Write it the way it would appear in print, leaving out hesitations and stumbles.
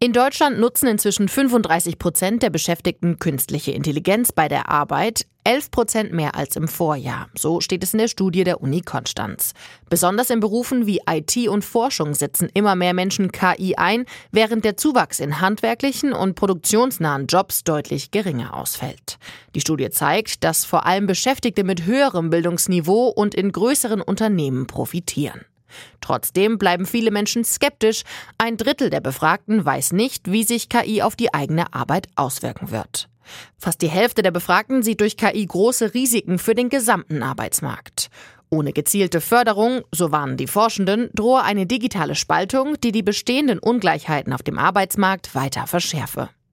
In Deutschland nutzen inzwischen 35% der Beschäftigten künstliche Intelligenz bei der Arbeit, 11% mehr als im Vorjahr. So steht es in der Studie der Uni Konstanz. Besonders in Berufen wie IT und Forschung setzen immer mehr Menschen KI ein, während der Zuwachs in handwerklichen und produktionsnahen Jobs deutlich geringer ausfällt. Die Studie zeigt, dass vor allem Beschäftigte mit höherem Bildungsniveau und in größeren Unternehmen profitieren. Trotzdem bleiben viele Menschen skeptisch. 1/3 der Befragten weiß nicht, wie sich KI auf die eigene Arbeit auswirken wird. Fast die Hälfte der Befragten sieht durch KI große Risiken für den gesamten Arbeitsmarkt. Ohne gezielte Förderung, so warnen die Forschenden, drohe eine digitale Spaltung, die die bestehenden Ungleichheiten auf dem Arbeitsmarkt weiter verschärfe.